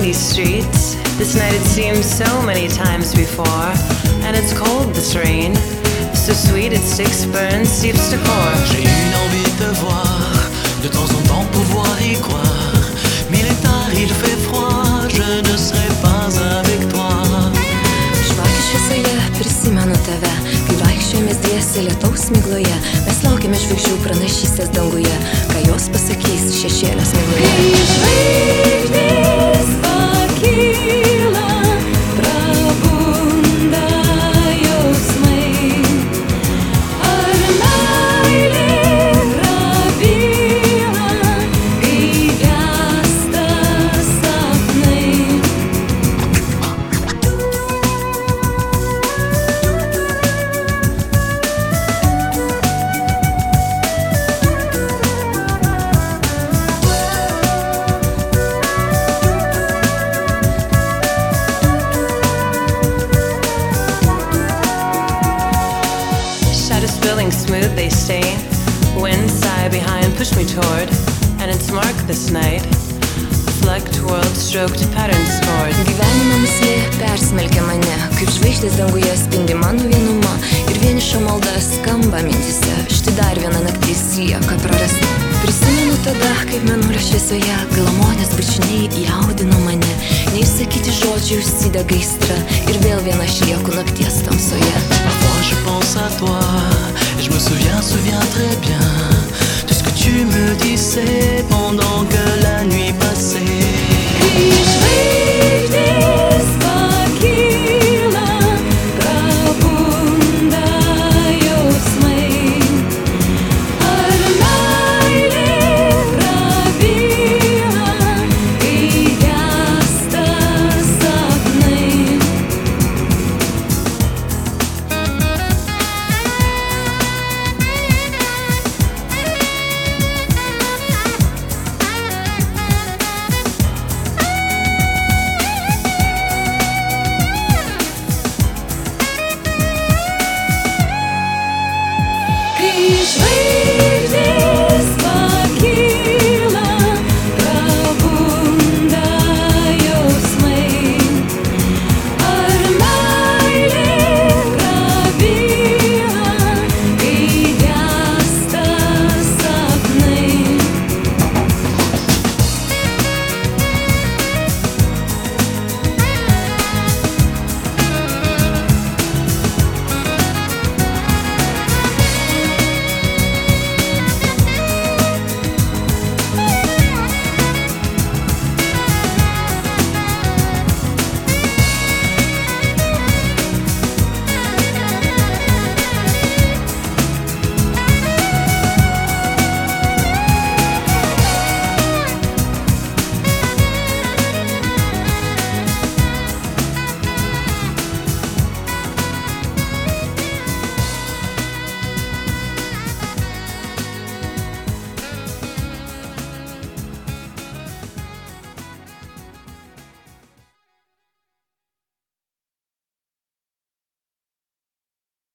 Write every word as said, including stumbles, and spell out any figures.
these streets. This night it seems so many times before. And it's cold, this rain. So sweet it sticks, burns, seeps to core. J'ai une envie de te voir, de temps en temps pouvoir y croire. Mais il est tard, il fait froid, je ne serai pas avec toi. Žvakių šviesoje prisimenu tave, kai vaikščiojomės dviese lietaus migloje. Mes laukiame žvaigždžių pranašystės danguje, ką jos pasakys šešėlio smigloje. Kai žvaigždės pakyla, prabunda jausmai. Ar meilė prabyla, kai gęsta sapnai. Shadows spilling smooth, they stay. Wind sigh behind, push me toward. And it's mark this night. Flecked world stroked pattern scored. Gyvenimo mislė persmelkia mane, kaip žvaigždės danguje spindi mano vienuma. Ir vieniša malda skamba mintise, štai dar viena naktis lieka prarasta. Prisimenu tada, kaip mėnulio šviesoje glamonės bučiniai jaudino mane. Neišsakyti žodžiai užsidega aistra ir vėl viena aš lieku nakties tamsoje. Parfois je pense à toi, et je me souviens, souviens très bien de ce que tu me disais pendant que